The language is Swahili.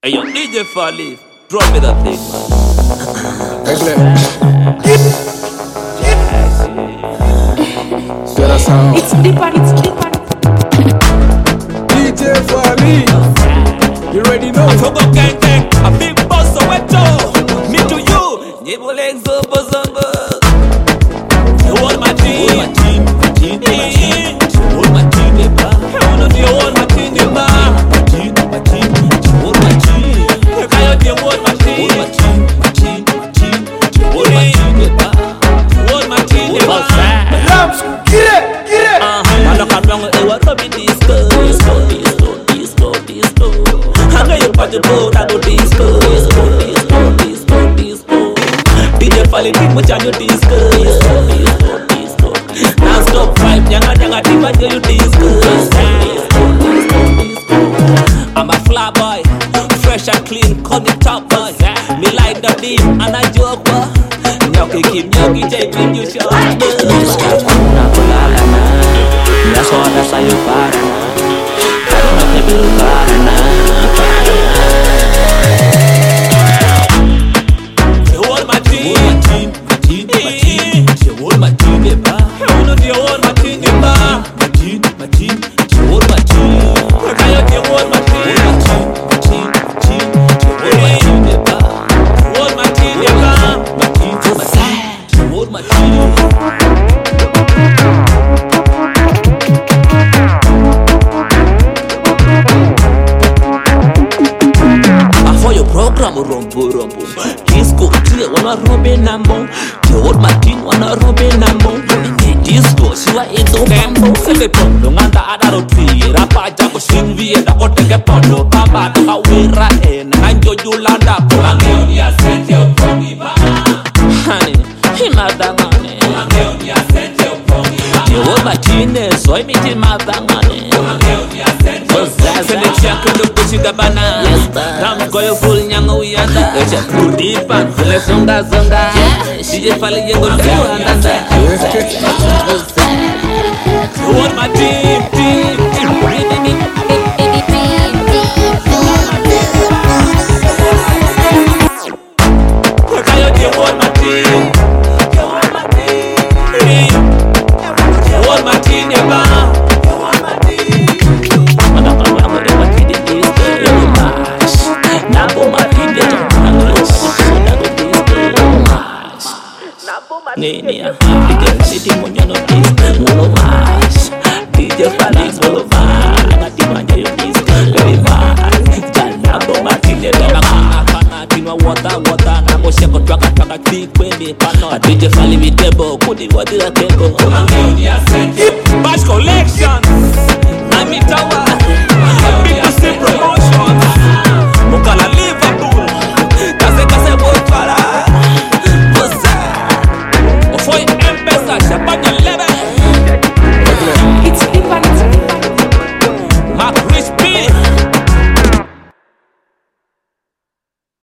Hey yo, DJ Fali, drop me that thing, man. It's deeper. DJ Fali, you ready now? I forgot gang gang, a big boss so weto. Me to you, Nibo legs over zongo. You want my team, you want my team, you want my team, you want my team, you want my team. You want my team, you want my team, Rams, get it. I look around and what up in disco. I know you party boat, I do disco. DJ Fali, think much on your disco. Now stop vibe, nyanga, think much on your disco. I'm a fly boy, fresh and clean, call me top boy. Me like the beat, and I joke boy. Nyoki Kim, Nyoki J, bring you show. That's all that's how you fight. I don't know if you You want my team, you want my team, you want my team, you want my team, you want my team, you want my program rombo disco tia wana robe nambo jod matin wana robe nambo ni disco siwa edo mambo sele pondo nganda adaro tira paja ko singvi eda ko teke pondo baba to awira ena anjo julanda ko angeo ya sente opongi ba hani himadangane angeo ya sente opongi ba jod matin soy miti madangane angeo ya sente sele chakendo kuchida bana ram goyo full nyanga uyanda kudipa kule zonga DJ Fali yengo ndanda you want my team Nenia, DJ City Monyano disc, Mono Mash, DJ Fali Solo Mash, Natimanya yo disc, very mash, Jalabo Martine Doma, Tinwa water, Namo Shako Traga, Big Wendy Pano, DJ Fali Vitebo, Kudi Wadira Tembo, Bash Collection, Namitawa.